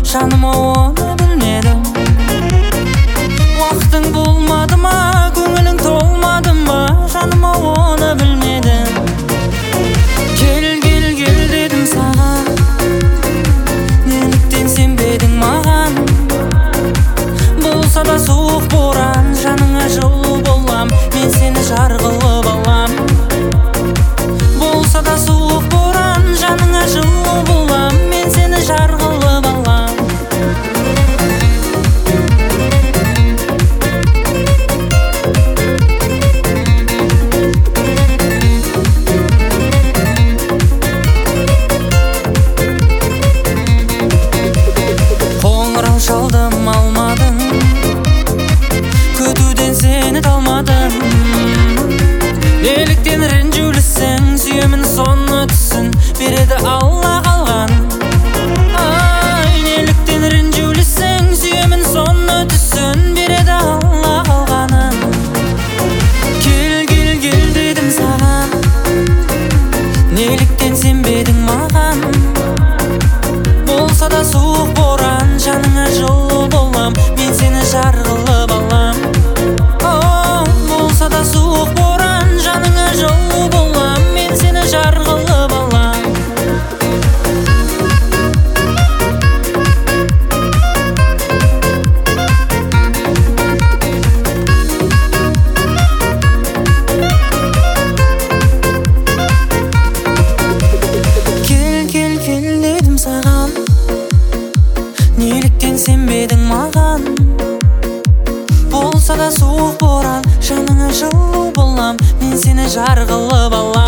Жаныма оны білмедім. Уақытың болмады ма, көңілің толмады ма, жаныма оны білмедім. Кел, кел, кел дедім саған, неліктен сенбедің маған? Болса да суық боран, жаныңа жылу болам, мен сені жар қылып алам. Болса да суық боран, жаныңа жылу болам, мен сені жар қылып алам. Қоңырау шалдым, алмадың, күтуден сені талмадым. Неліктен ренжулісің, сүйемін соны түсін, береді Алла қалған. Ай, неліктен ренжулісің, сүйемін соны түсін, береді Алла қалғанын. Кел, кел, кел дедім саған, неліктен сенбедің маған? Болса да суық боран, жаныңа жылу болам, мен сені жар қылып алам. Болса да суық боран, жаныңа жылу болам, мен сені жар қылып алам. Кел, кел, кел дедім саған, неліктен сенбедің маған? Болса да суық боран, жаныңа жылу болам, мен сені жар қылып алам.